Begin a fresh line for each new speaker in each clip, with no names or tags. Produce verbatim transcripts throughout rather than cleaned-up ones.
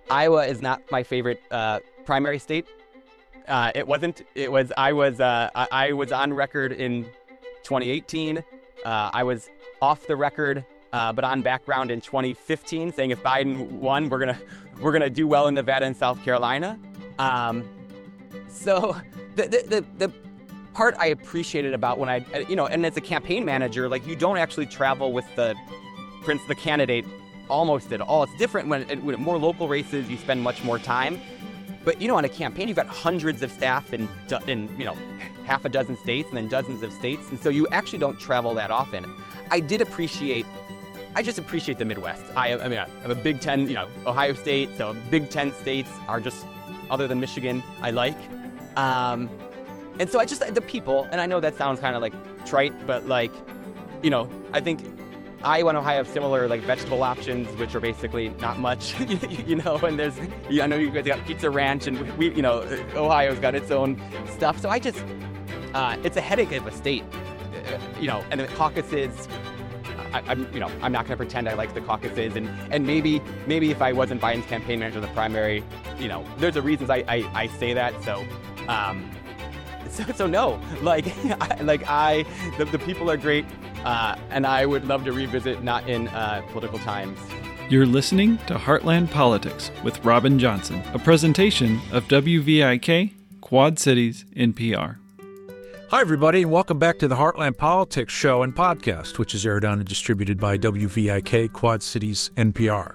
Iowa is not my favorite uh, primary state. Uh, it wasn't. It was. I was. Uh, I, I was on record in twenty eighteen. Uh, I was off the record, uh, but on background in twenty fifteen, saying if Biden won, we're gonna we're gonna do well in Nevada and South Carolina. Um, so the, the the the part I appreciated about when I you know, and as a campaign manager, like you don't actually travel with the prince the candidate almost at all. It's different when with more local races. You spend much more time. But, you know, on a campaign, you've got hundreds of staff in, in, you know, half a dozen states and then dozens of states. And so you actually don't travel that often. I did appreciate, I just appreciate the Midwest. I, I mean, I'm a Big Ten, you know, Ohio State. So Big Ten states are just, other than Michigan, I like. Um, and so I just, the people, and I know that sounds kind of like trite, but like, you know, I think Iowa and Ohio have similar like vegetable options, which are basically not much, you know, and there's, I know you guys got Pizza Ranch and we, you know, Ohio's got its own stuff. So I just, uh, it's a headache of a state, uh, you know, and the caucuses, I, I'm, you know, I'm not going to pretend I like the caucuses and, and maybe, maybe if I wasn't Biden's campaign manager in the primary, you know, there's a reasons I, I, I say that. So, um, so, so no, like, I, like I, the, the people are great. Uh, and I would love to revisit Not in uh, Political Times.
You're listening to Heartland Politics with Robin Johnson, a presentation of W V I K, Quad Cities N P R.
Hi, everybody, and welcome back to the Heartland Politics Show and Podcast, which is aired on and distributed by W V I K, Quad Cities N P R.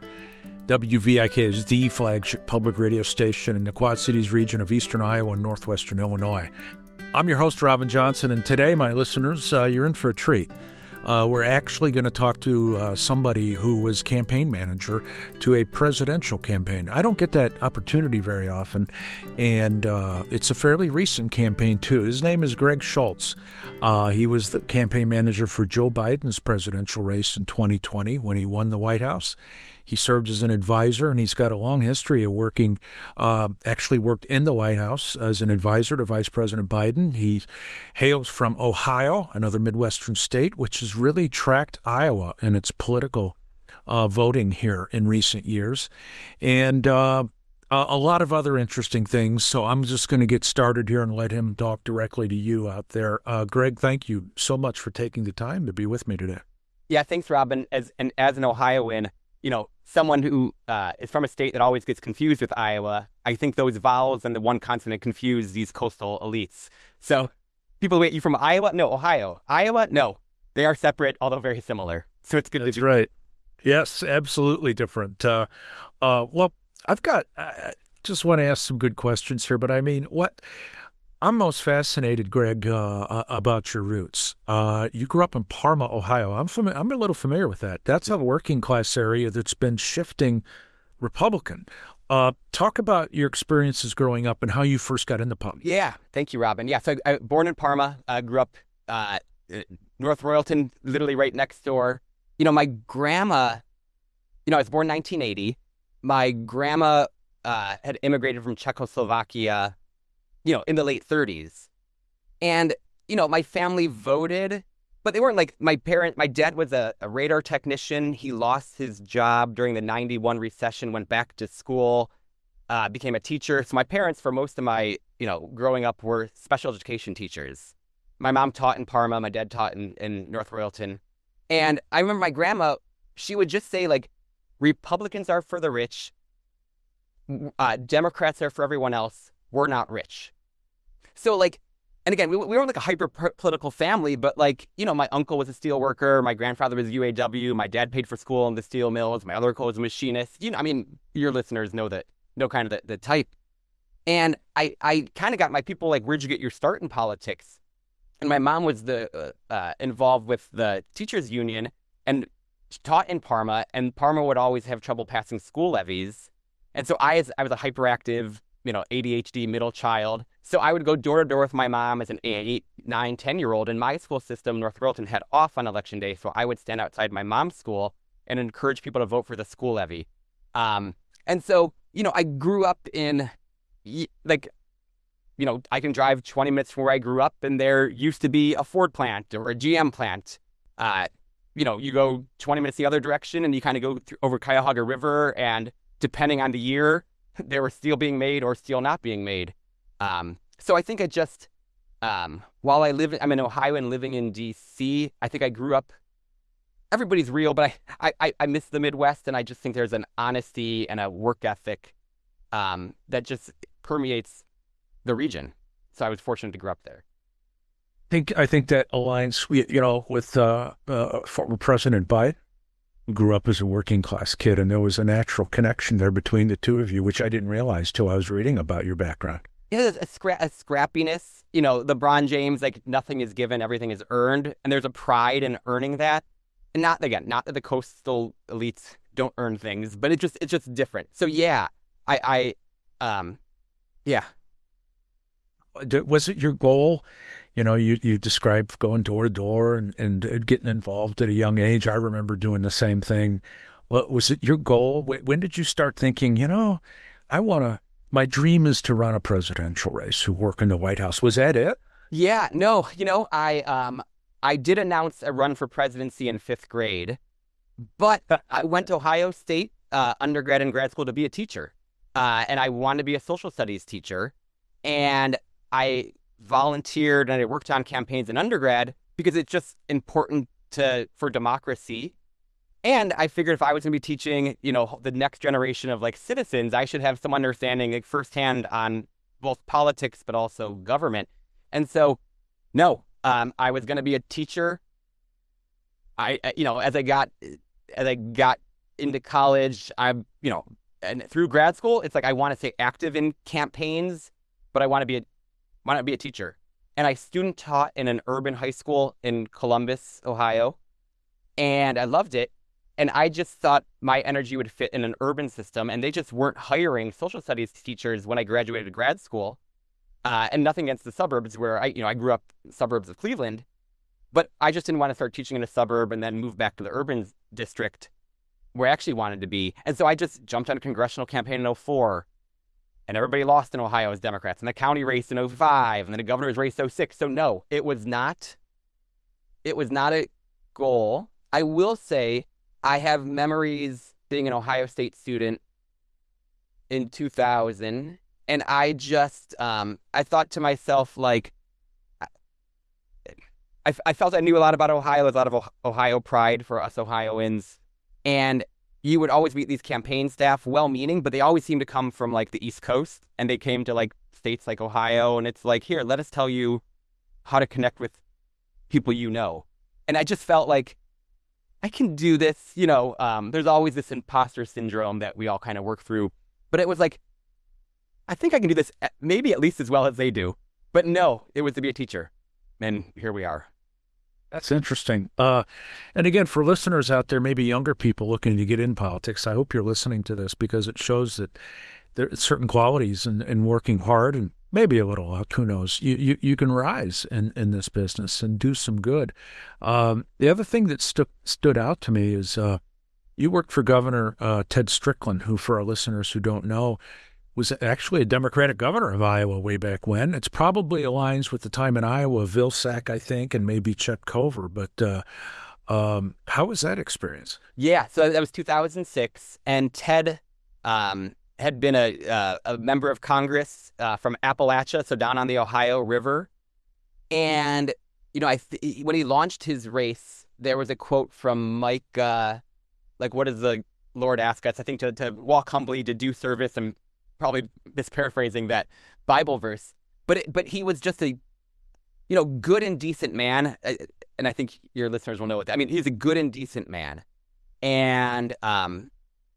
W V I K is the flagship public radio station in the Quad Cities region of eastern Iowa and northwestern Illinois. I'm your host, Robin Johnson, and today, my listeners, uh, you're in for a treat. Uh, we're actually going to talk to uh, somebody who was campaign manager to a presidential campaign. I don't get that opportunity very often, and uh, it's a fairly recent campaign, too. His name is Greg Schultz. Uh, he was the campaign manager for Joe Biden's presidential race in twenty twenty when he won the White House. He served as an advisor, and he's got a long history of working, uh, actually worked in the White House as an advisor to Vice President Biden. He hails from Ohio, another Midwestern state, which has really tracked Iowa in its political uh, voting here in recent years, and uh, a, a lot of other interesting things. So I'm just going to get started here and let him talk directly to you out there. Uh, Greg, thank you so much for taking the time to be with me today.
Yeah, thanks, Robin. As, and as an Ohioan, you know, someone who uh, is from a state that always gets confused with Iowa, I think those vowels and the one consonant confuse these coastal elites. So people, wait, you from Iowa? No, Ohio. Iowa? No. They are separate, although very similar. So it's good
That's
to be.
right. Yes, absolutely different. Uh, uh, well, I've got, I just want to ask some good questions here, but I mean, what I'm most fascinated, Greg, uh, about your roots. Uh, you grew up in Parma, Ohio. I'm fami- I'm a little familiar with that. That's a working class area that's been shifting Republican. Uh, talk about your experiences growing up and how you first got into politics.
Yeah, thank you, Robin. Yeah, so I, I born in Parma, uh, grew up uh, North Royalton, literally right next door. You know, my grandma, you know, I was born in nineteen eighty. My grandma uh, had immigrated from Czechoslovakia, you know, in the late thirties. And, you know, my family voted, but they weren't like my parent. My dad was a, a radar technician. He lost his job during the ninety-one recession, went back to school, uh, became a teacher. So my parents, for most of my, you know, growing up, were special education teachers. My mom taught in Parma. My dad taught in, in North Royalton. And I remember my grandma, she would just say, like, Republicans are for the rich. Uh, Democrats are for everyone else. We're not rich. So, like, and again, we, we weren't like a hyper-political family, but, like, you know, my uncle was a steel worker. My grandfather was U A W. My dad paid for school in the steel mills. My other uncle was a machinist. You know, I mean, your listeners know that, know kind of the, the type. And I, I kind of got my people, like, where'd you get your start in politics? And my mom was the uh, uh, involved with the teachers union and taught in Parma, and Parma would always have trouble passing school levies. And so I, as I was a hyperactive, you know, A D H D middle child. So I would go door to door with my mom as an eight, nine, ten year old. And my school system, North Royalton, had off on election day. So I would stand outside my mom's school and encourage people to vote for the school levy. Um, and so, you know, I grew up in, like, you know, I can drive twenty minutes from where I grew up, and there used to be a Ford plant or a G M plant. Uh, you know, you go twenty minutes the other direction, and you kind of go through, over Cuyahoga River, and depending on the year, they were still being made or still not being made. Um, so I think I just, um, while I live, I'm in Ohio and living in D C, I think I grew up, everybody's real, but I, I, I miss the Midwest, and I just think there's an honesty and a work ethic um, that just permeates the region. So I was fortunate to grow up there.
I think I think that aligns, you know, with uh, uh, former President Biden, who grew up as a working class kid, and there was a natural connection there between the two of you, which I didn't realize till I was reading about your background.
Yeah, there's a, scra- a scrappiness. You know, LeBron James, like nothing is given, everything is earned, and there's a pride in earning that. And not again, not that the coastal elites don't earn things, but it just it's just different. So yeah, I I um yeah.
Was it your goal? You know, you, you described going door to door and, and getting involved at a young age. I remember doing the same thing. What was it your goal? When did you start thinking, you know, I want to, my dream is to run a presidential race, to work in the White House? Was that it?
Yeah, no, you know, I um I did announce a run for presidency in fifth grade, but I went to Ohio State uh, undergrad and grad school to be a teacher, uh, and I wanted to be a social studies teacher, and I volunteered and I worked on campaigns in undergrad because it's just important to for democracy. And I figured if I was going to be teaching, you know, the next generation of like citizens, I should have some understanding like firsthand on both politics, but also government. And so, no, um, I was going to be a teacher. I, you know, as I got, as I got into college, I'm, you know, and through grad school, it's like, I want to stay active in campaigns, but I want to be a, want to be a teacher. And I student taught in an urban high school in Columbus, Ohio, and I loved it. And I just thought my energy would fit in an urban system, and they just weren't hiring social studies teachers when I graduated grad school. Uh, and nothing against the suburbs where I, you know, I grew up in suburbs of Cleveland, but I just didn't want to start teaching in a suburb and then move back to the urban district where I actually wanted to be. And so I just jumped on a congressional campaign in oh four, and everybody lost in Ohio as Democrats, and the county race in oh five, and then the governor's race oh six. So no, it was not, it was not a goal. I will say I have memories being an Ohio State student in two thousand, and I just, um, I thought to myself, like, I, I felt I knew a lot about Ohio, there's a lot of Ohio pride for us Ohioans, and you would always meet these campaign staff, well-meaning, but they always seem to come from, like, the East Coast, and they came to, like, states like Ohio, and it's like, here, let us tell you how to connect with people you know. And I just felt like, I can do this, you know, um, there's always this imposter syndrome that we all kind of work through, but it was like, I think I can do this maybe at least as well as they do. But no, it was to be a teacher. And here we are.
That's interesting. Uh, and again, for listeners out there, maybe younger people looking to get in politics, I hope you're listening to this because it shows that there are certain qualities in, in working hard and maybe a little luck, who knows, you, you, you can rise in, in this business and do some good. Um, the other thing that stu- stood out to me is uh, you worked for Governor uh, Ted Strickland, who, for our listeners who don't know, was actually a Democratic governor of Iowa way back when. It's probably aligns with the time in Iowa of Vilsack, I think, and maybe Chet Cover. But uh, um, how was that experience?
Yeah, so that was two thousand six, and Ted um, had been a uh, a member of Congress uh, from Appalachia, so down on the Ohio River. And, you know, I th- when he launched his race, there was a quote from Mike, uh, like, what does the Lord ask us? I think to, to walk humbly, to do service, and probably misparaphrasing that Bible verse, but it, but he was just a, you know, good and decent man, and I think your listeners will know what that, I mean, he's a good and decent man, and um,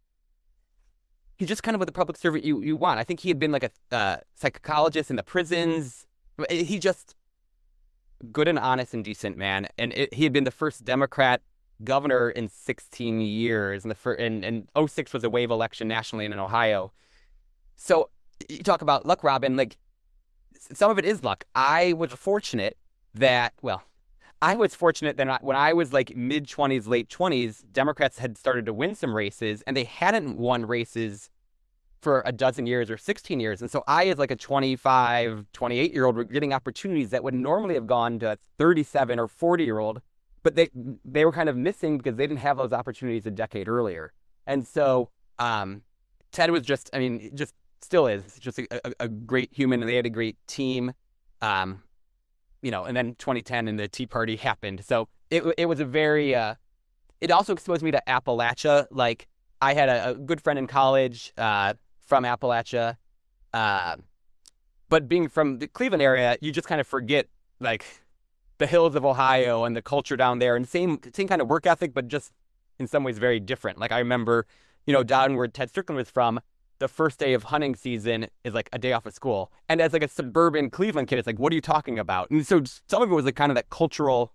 he's just kind of what the public servant you, you want. I think he had been like a uh, psychologist in the prisons. He just good and honest and decent man, and it, he had been the first Democrat governor in sixteen years, and the first, and, and oh six was a wave election nationally and in Ohio. So you talk about luck, Robin, like some of it is luck. I was fortunate that, well, I was fortunate that I, when I was like mid twenties, late twenties, Democrats had started to win some races, and they hadn't won races for a dozen years or sixteen years. And so I, as like a twenty-five, twenty-eight year old, were getting opportunities that would normally have gone to a thirty-seven or forty year old, but they, they were kind of missing because they didn't have those opportunities a decade earlier. And so, um, Ted was just, I mean, just still is just a, a, a great human, and they had a great team. Um, you know, and then twenty ten and the Tea Party happened. So it it was a very, uh, it also exposed me to Appalachia. Like, I had a, a good friend in college uh, from Appalachia. Uh, but being from the Cleveland area, you just kind of forget, like, the hills of Ohio and the culture down there, and same same kind of work ethic, but just in some ways very different. Like, I remember, you know, down where Ted Strickland was from, the first day of hunting season is like a day off of school. And as like a suburban Cleveland kid, it's like, what are you talking about? And so some of it was like kind of that cultural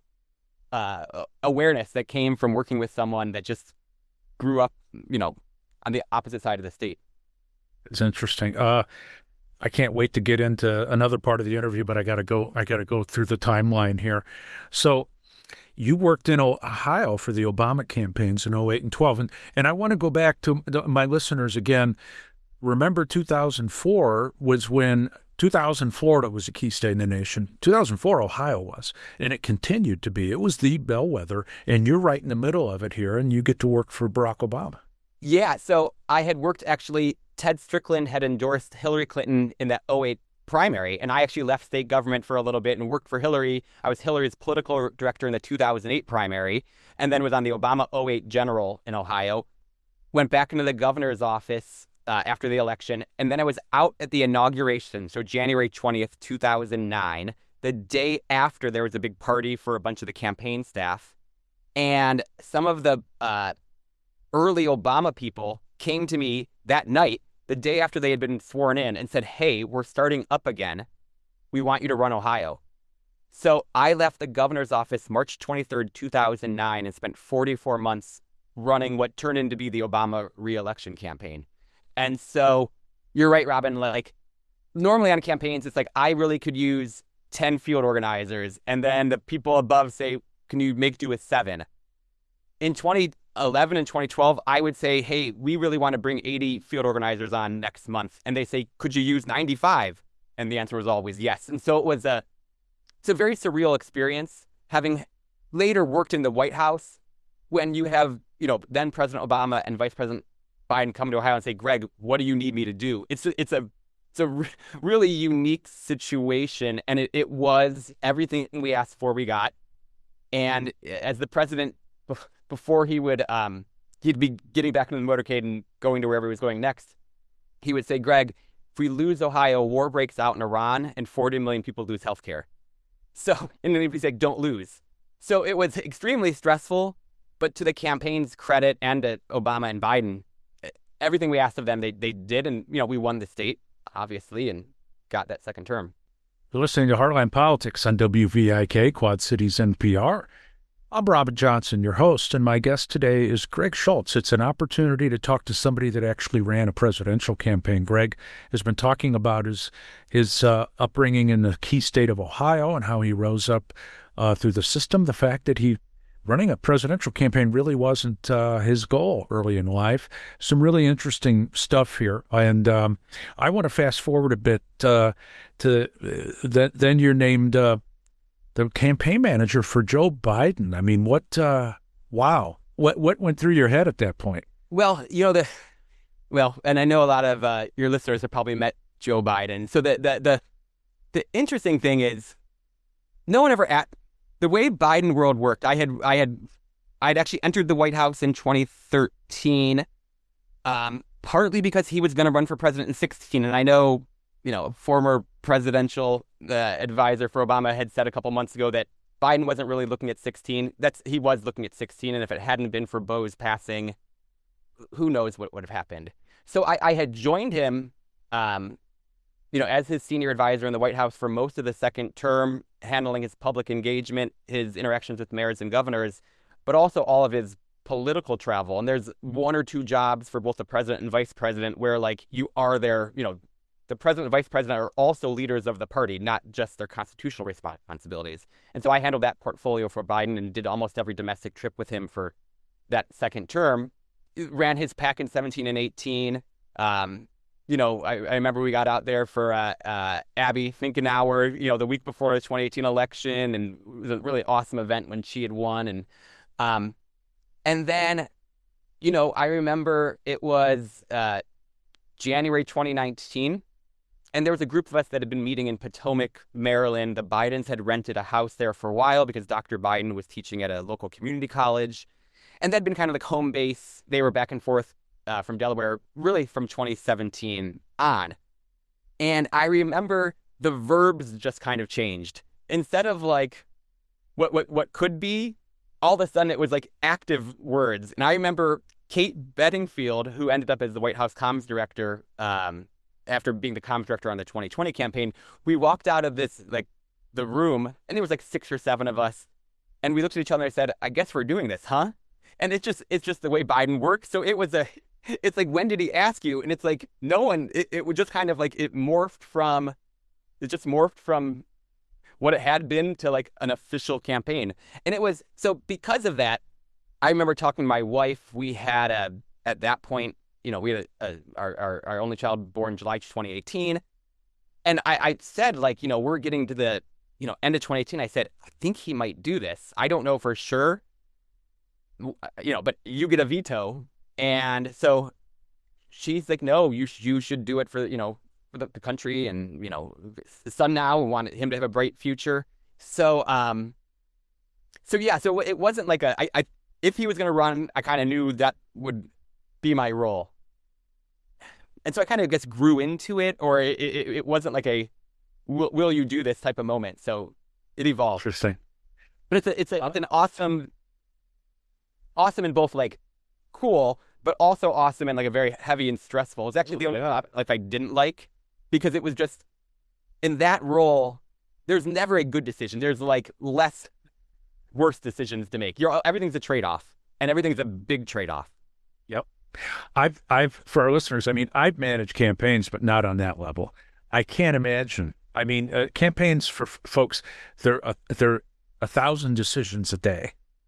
uh, awareness that came from working with someone that just grew up, you know, on the opposite side of the state.
It's interesting. Uh, I can't wait to get into another part of the interview, but I got to go. I got to go through the timeline here. So you worked in Ohio for the Obama campaigns in oh eight and twelve. And, and I want to go back to my listeners again. Remember, two thousand four was when two thousand Florida was a key state in the nation. two thousand four, Ohio was, and it continued to be. It was the bellwether, and you're right in the middle of it here, and you get to work for Barack Obama.
Yeah, so I had worked, actually, Ted Strickland had endorsed Hillary Clinton in that oh eight primary, and I actually left state government for a little bit and worked for Hillary. I was Hillary's political director in the two thousand eight primary, and then was on the Obama oh eight general in Ohio. Went back into the governor's office Uh, after the election, and then I was out at the inauguration, so January twentieth, two thousand nine, the day after there was a big party for a bunch of the campaign staff, and some of the uh, early Obama people came to me that night, the day after they had been sworn in, and said, hey, we're starting up again. We want you to run Ohio. So I left the governor's office March twenty-third, two thousand nine, and spent forty-four months running what turned into be the Obama re-election campaign. And so you're right, Robin, like normally on campaigns, it's like I really could use ten field organizers, and then the people above say, can you make do with seven? In twenty eleven and twenty twelve, I would say, hey, we really want to bring eighty field organizers on next month. And they say, could you use ninety-five? And the answer was always yes. And so it was a, it's a very surreal experience, having later worked in the White House, when you have, you know, then President Obama and Vice President Biden come to Ohio and say, Greg, what do you need me to do? It's a, it's a, it's a re- really unique situation. And it, it was everything we asked for, we got. And as the president, before he would, um, he'd be getting back into the motorcade and going to wherever he was going next, he would say, Greg, if we lose Ohio, war breaks out in Iran and forty million people lose health care. So, and then he'd say, don't lose. So it was extremely stressful, but to the campaign's credit and to Obama and Biden, everything we asked of them, they they did, and you know we won the state, obviously, and got that second term.
You're listening to Heartland Politics on W V I K, Quad Cities N P R. I'm Robin Johnson, your host, and my guest today is Greg Schultz. It's an opportunity to talk to somebody that actually ran a presidential campaign. Greg has been talking about his his uh, upbringing in the key state of Ohio and how he rose up uh, through the system. The fact that he running a presidential campaign really wasn't uh, his goal early in life. Some really interesting stuff here. And um, I want to fast forward a bit uh, to uh, th- then you're named uh, the campaign manager for Joe Biden. I mean, what, uh, wow. What what went through your head at that point?
Well, you know, the, well, and I know a lot of uh, your listeners have probably met Joe Biden. So the, the, the, the interesting thing is no one ever at, the way Biden world worked, I had I had I'd actually entered the White House in twenty thirteen, um, partly because he was going to run for president in sixteen, and I know, you know, a former presidential uh, advisor for Obama had said a couple months ago that Biden wasn't really looking at sixteen. That's he was looking at sixteen, and if it hadn't been for Bo's passing, who knows what would have happened. So I, I had joined him, um, you know, as his senior advisor in the White House for most of the second term, handling his public engagement, his interactions with mayors and governors, but also all of his political travel. And there's one or two jobs for both the president and vice president where, like, you are there, you know, the president and vice president are also leaders of the party, not just their constitutional responsibilities. And so I handled that portfolio for Biden and did almost every domestic trip with him for that second term. Ran his PAC in seventeen and eighteen. Um, You know, I, I remember we got out there for uh, uh, Abby Finkenauer, you know, the week before the twenty eighteen election, and it was a really awesome event when she had won. And um, and then, you know, I remember it was uh, January twenty nineteen. And there was a group of us that had been meeting in Potomac, Maryland. The Bidens had rented a house there for a while because Doctor Biden was teaching at a local community college. And that'd been kind of like home base. They were back and forth uh, from Delaware, really from twenty seventeen on. And I remember the verbs just kind of changed. Instead of like what what what could be, all of a sudden it was like active words. And I remember Kate Bedingfield, who ended up as the White House comms director, um, after being the comms director on the twenty twenty campaign, we walked out of this, like, the room, and there was like six or seven of us, and we looked at each other and I said, I guess we're doing this, huh? And it's just, it's just the way Biden works. So it was a, it's like, when did he ask you? And it's like, no one, it, it would just kind of like, it morphed from, it just morphed from what it had been to like an official campaign. And it was, so because of that, I remember talking to my wife. We had a, at that point, you know, we had a, a, our, our our only child born July twenty eighteen. And I, I said, like, you know, we're getting to the, you know, end of twenty eighteen. I said, I think he might do this. I don't know for sure, you know, but you get a veto. And so she's like, no, you, sh- you should do it for, you know, for the, the country and, you know, the son now, and wanted him to have a bright future. So, um, so yeah, so it wasn't like a, I, I if he was going to run, I kind of knew that would be my role. And so I kind of guess grew into it, or it, it, it wasn't like a will, will you do this type of moment. So it evolved.
Interesting.
But it's a, it's, a, it's an awesome, awesome in both like cool, but also awesome and like a very heavy and stressful. It's actually the only life I didn't like, because it was just in that role, there's never a good decision. There's like less worse decisions to make. You're everything's a trade-off, and everything's a big trade-off.
Yep. I've, I've, for our listeners, I mean, I've managed campaigns, but not on that level. I can't imagine. I mean, uh, campaigns for f- folks, they're, uh, they're a thousand decisions a day,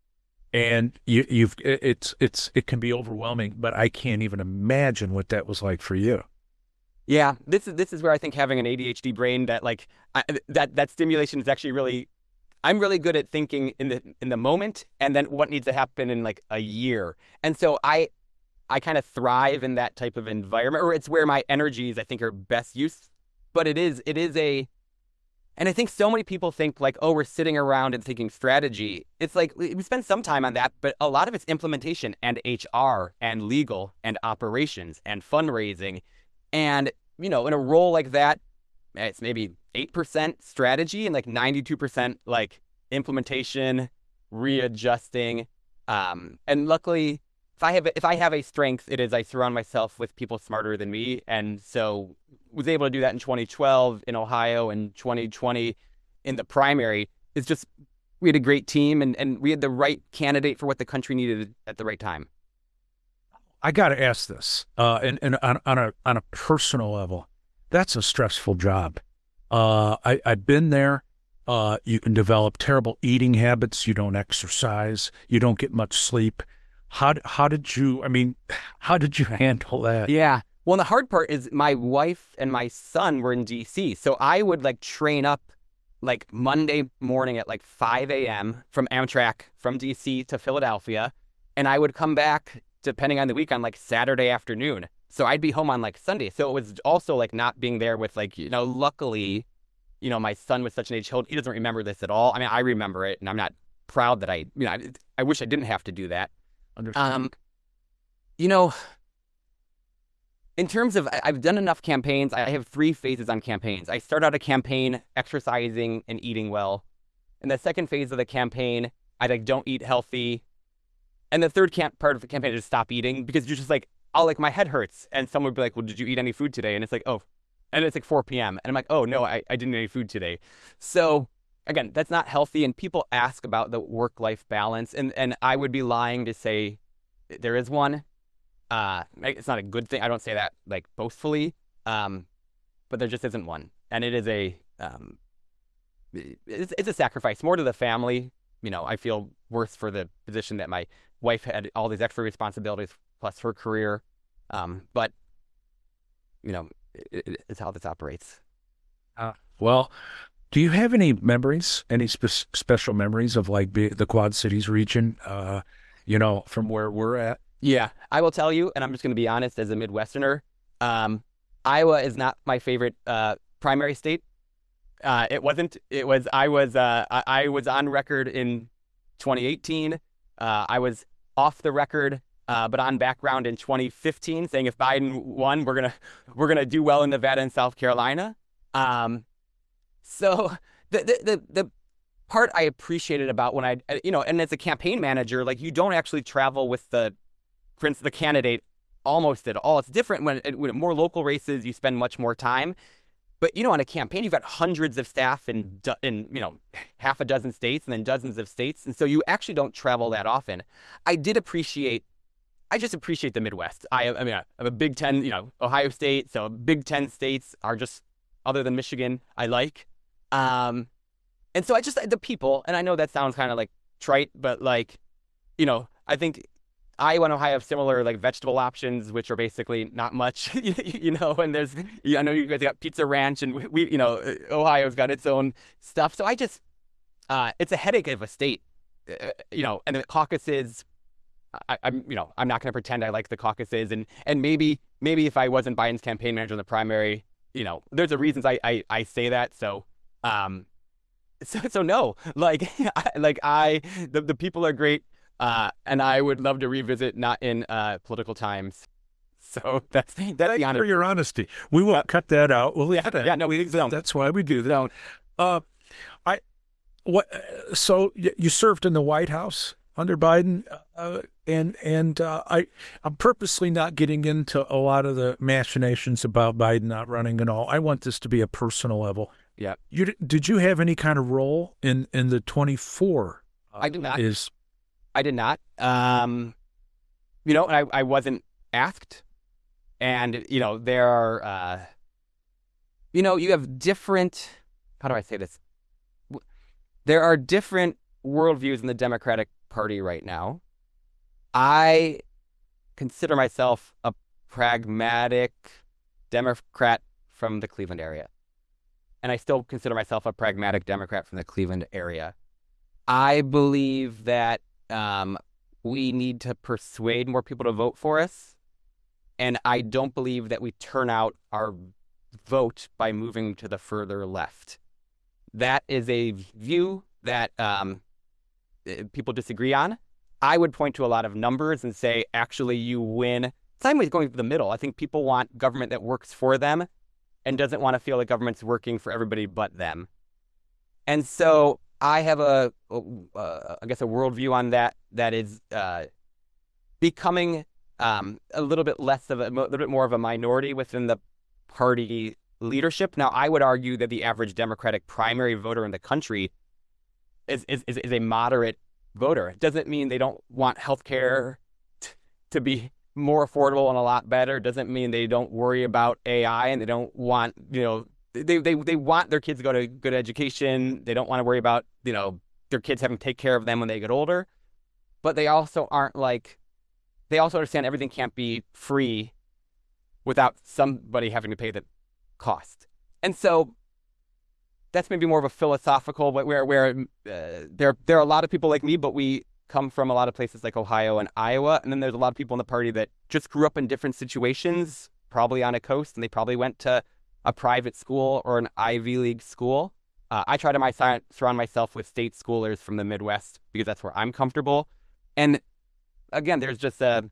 and you, you've, it's, it's, it can be overwhelming, but I can't even imagine what that was like for you.
Yeah. This is, this is where I think having an A D H D brain that like, I, that, that stimulation is actually really, I'm really good at thinking in the, in the moment, and then what needs to happen in like a year. And so I, I kind of thrive in that type of environment, or it's where my energies, I think, are best used. But it is, it is a, and I think so many people think like, oh, we're sitting around and thinking strategy. It's like, we spend some time on that, but a lot of it's implementation and H R and legal and operations and fundraising. And, you know, in a role like that, it's maybe eight percent strategy and like ninety-two percent like implementation, readjusting. Um, and luckily, If I have if I have a strength, it is I surround myself with people smarter than me, and so was able to do that in twenty twelve in Ohio and twenty twenty in the primary. It's just we had a great team, and, and we had the right candidate for what the country needed at the right time.
I got to ask this, uh, and, and on, on a on a personal level, that's a stressful job. Uh, I, I've been there. Uh, you can develop terrible eating habits. You don't exercise. You don't get much sleep. How how did you, I mean, how did you handle that?
Yeah. Well, and the hard part is my wife and my son were in D C. So I would like train up like Monday morning at like five a.m. from Amtrak from D C to Philadelphia. And I would come back, depending on the week, on like Saturday afternoon. So I'd be home on like Sunday. So it was also like not being there with like, you know, luckily, you know, my son was such an age, he doesn't remember this at all. I mean, I remember it, and I'm not proud that I, you know, I, I wish I didn't have to do that. Um, you know, in terms of, I've done enough campaigns. I have three phases on campaigns. I start out a campaign exercising and eating well. And the second phase of the campaign, I like don't eat healthy. And the third camp part of the campaign is stop eating, because you're just like, oh, like my head hurts. And someone would be like, well, did you eat any food today? And it's like, oh, and it's like four p.m. And I'm like, oh, no, I, I didn't eat any food today. So again, that's not healthy. And people ask about the work-life balance. And, and I would be lying to say there is one. Uh, it's not a good thing. I don't say that like boastfully, um, but there just isn't one. And it is a, um, it's, it's a sacrifice more to the family. You know, I feel worse for the position that my wife had all these extra responsibilities plus her career. Um, but, you know, it, it, it's how this operates.
Uh, well, do you have any memories, any spe- special memories of like be, the Quad Cities region, uh, you know, from where we're at?
Yeah, I will tell you, and I'm just going to be honest as a Midwesterner, Um, Iowa is not my favorite uh, primary state. Uh, it wasn't. It was. I was. Uh, I, I was on record in twenty eighteen. Uh, I was off the record, uh, but on background in twenty fifteen, saying if Biden won, we're gonna we're gonna do well in Nevada and South Carolina. Um, so the the the, the part I appreciated about when I, you know, and as a campaign manager, like you don't actually travel with the prince, the candidate almost at all. It's different when, when more local races, you spend much more time. But, you know, on a campaign, you've got hundreds of staff in, in, you know, half a dozen states and then dozens of states. And so you actually don't travel that often. I did appreciate, I just appreciate the Midwest. I, I mean, I'm a Big Ten, you know, Ohio State. So Big Ten states are just, other than Michigan, I like. Um, and so I just, the people, and I know that sounds kind of like trite, but like, you know, I think Iowa and Ohio have similar like vegetable options, which are basically not much, you know, and there's, I know you guys got Pizza Ranch and we, we, you know, Ohio's got its own stuff. So I just, uh, it's a headache of a state, uh, you know, and the caucuses, I, I'm, you know, I'm not going to pretend I like the caucuses, and, and maybe, maybe if I wasn't Biden's campaign manager in the primary, you know, there's a reasons I, I, I say that. So, um, so, so no, like, I, like I, the, the people are great. Uh, and I would love to revisit, not in uh, political times. So that's that's
Thank
the honor.
for your honesty. We won't uh, cut that out. We'll
yeah,
that.
yeah, no, we don't.
That's why we do that. Don't. Uh, I what? So you served in the White House under Biden, uh, and and uh, I I'm purposely not getting into a lot of the machinations about Biden not running and all. I want this to be a personal level.
Yeah.
You did you have any kind of role in in the twenty-four? Uh,
I did not.
Is
I did not. Um, you know, I, I wasn't asked. And, you know, there are, uh, you know, you have different, how do I say this? There are different worldviews in the Democratic Party right now. I consider myself a pragmatic Democrat from the Cleveland area. And I still consider myself a pragmatic Democrat from the Cleveland area. I believe that Um, we need to persuade more people to vote for us. And I don't believe that we turn out our vote by moving to the further left. That is a view that um, people disagree on. I would point to a lot of numbers and say, actually, you win. Sideways going to the middle. I think people want government that works for them and doesn't want to feel like government's working for everybody but them. And so I have a, uh, I guess, a worldview on that that is uh, becoming um, a little bit less of a, a little bit more of a minority within the party leadership. Now, I would argue that the average Democratic primary voter in the country is is, is, is a moderate voter. It doesn't mean they don't want healthcare t- to be more affordable and a lot better. It doesn't mean they don't worry about A I and they don't want, you know, They, they they want their kids to go to good education. They don't want to worry about, you know, their kids having to take care of them when they get older. But they also aren't like, they also understand everything can't be free without somebody having to pay the cost. And so that's maybe more of a philosophical, but where where uh, there there are a lot of people like me, but we come from a lot of places like Ohio and Iowa. And then there's a lot of people in the party that just grew up in different situations, probably on a coast, and they probably went to a private school or an Ivy League school. Uh, I try to my, surround myself with state schoolers from the Midwest because that's where I'm comfortable. And again, there's just a,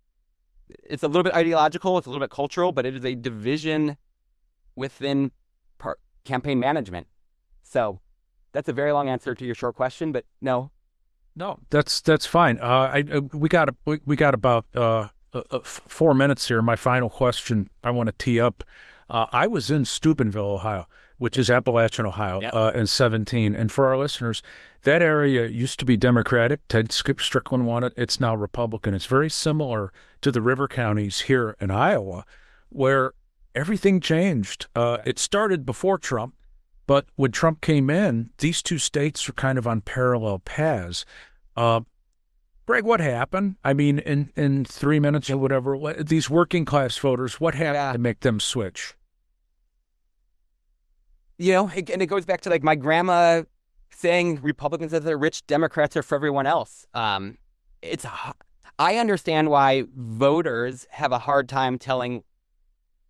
it's a little bit ideological, it's a little bit cultural, but it is a division within par- campaign management. So that's a very long answer to your short question, but no.
No, that's that's fine. Uh, I uh, we got a, we, we got about uh, uh, four minutes here. My final question I want to tee up. Uh, I was in Steubenville, Ohio, which is Appalachian, Ohio,
yep.
uh, in seventeen. And for our listeners, that area used to be Democratic. Ted Skip Strickland won it. It's now Republican. It's very similar to the river counties here in Iowa, where everything changed. Uh, it started before Trump, but when Trump came in, these two states are kind of on parallel paths. Uh, Greg, what happened? I mean, in, in three minutes or whatever, what, these working class voters, what happened yeah. to make them switch?
You know, it, and it goes back to like my grandma saying Republicans are the rich, Democrats are for everyone else. Um, it's I understand why voters have a hard time telling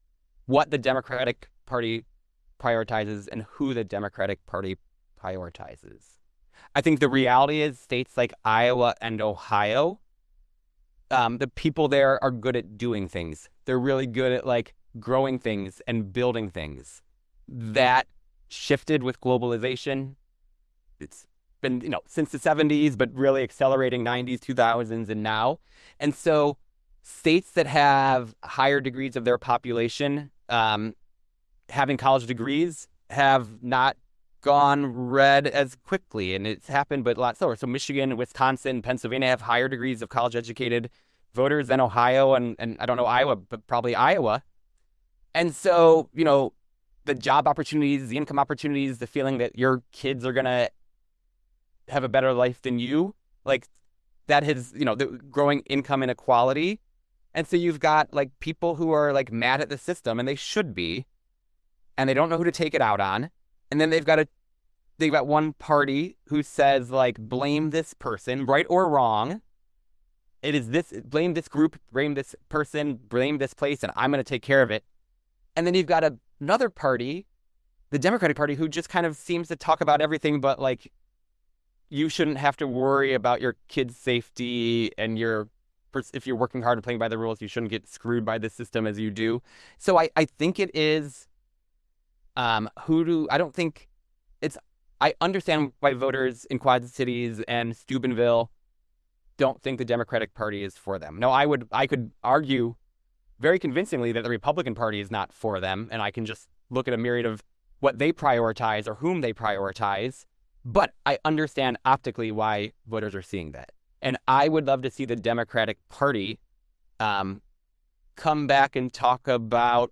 what the Democratic Party prioritizes and who the Democratic Party prioritizes. I think the reality is states like Iowa and Ohio, um, the people there are good at doing things. They're really good at like growing things and building things. That shifted with globalization. It's been, you know, since the seventies, but really accelerating nineties, two thousands, and now. And so states that have higher degrees of their population um, having college degrees have not gone red as quickly, and it's happened, but a lot slower. So Michigan, Wisconsin, Pennsylvania have higher degrees of college-educated voters than Ohio, and, and I don't know Iowa, but probably Iowa. And so, you know, the job opportunities, the income opportunities, the feeling that your kids are going to have a better life than you, like that has, you know, the growing income inequality. And so you've got like people who are like mad at the system, and they should be, and they don't know who to take it out on. And then they've got a, they've got one party who says like, blame this person, right or wrong. It is this, blame this group, blame this person, blame this place, and I'm going to take care of it. And then you've got a, another party, the Democratic Party, who just kind of seems to talk about everything, but like, you shouldn't have to worry about your kids' safety, and your, if you're working hard and playing by the rules, you shouldn't get screwed by the system as you do. So I, I think it is, um, who do, I don't think it's, I understand why voters in Quad Cities and Steubenville don't think the Democratic Party is for them. No, I would, I could argue very convincingly that the Republican Party is not for them, and I can just look at a myriad of what they prioritize or whom they prioritize. But I understand optically why voters are seeing that. And I would love to see the Democratic Party um, come back and talk about,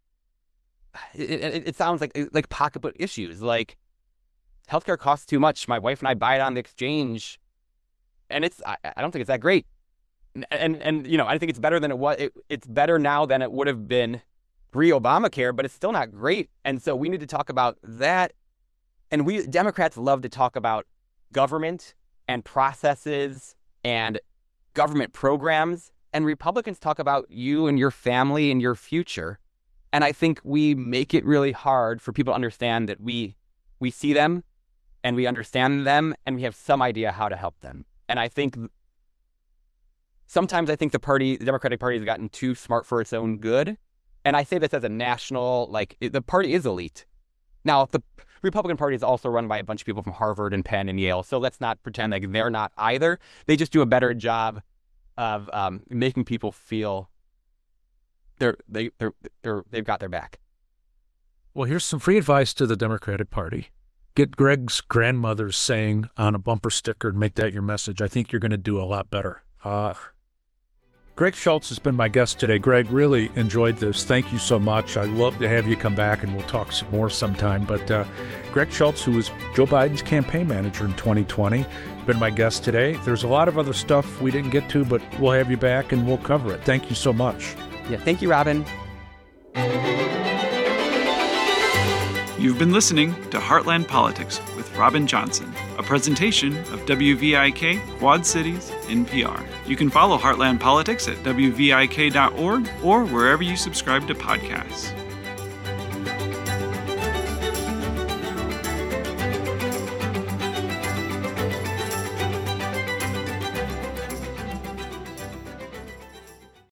it, it, it sounds like like pocketbook issues, like healthcare costs too much. My wife and I buy it on the exchange, and it's I, I don't think it's that great. And, and, and you know, I think it's better than it was. It, it's better now than it would have been pre-Obamacare, but it's still not great. And so we need to talk about that. And we Democrats love to talk about government and processes and government programs. And Republicans talk about you and your family and your future. And I think we make it really hard for people to understand that we we see them and we understand them and we have some idea how to help them. And I think sometimes I think the party, the Democratic Party, has gotten too smart for its own good. And I say this as a national, like, the party is elite. Now, the Republican Party is also run by a bunch of people from Harvard and Penn and Yale, so let's not pretend like they're not either. They just do a better job of um, making people feel they're they they're, they're they've got their back.
Well, here's some free advice to the Democratic Party. Get Greg's grandmother's saying on a bumper sticker and make that your message. I think you're going to do a lot better. Uh, Greg Schultz has been my guest today. Greg, really enjoyed this. Thank you so much. I'd love to have you come back and we'll talk some more sometime. But uh, Greg Schultz, who was Joe Biden's campaign manager in twenty twenty, been my guest today. There's a lot of other stuff we didn't get to, but we'll have you back and we'll cover it. Thank you so much.
Yeah, thank you, Robin.
You've been listening to Heartland Politics with Robin Johnson, a presentation of W V I K Quad Cities N P R. You can follow Heartland Politics at W V I K dot org or wherever you subscribe to podcasts.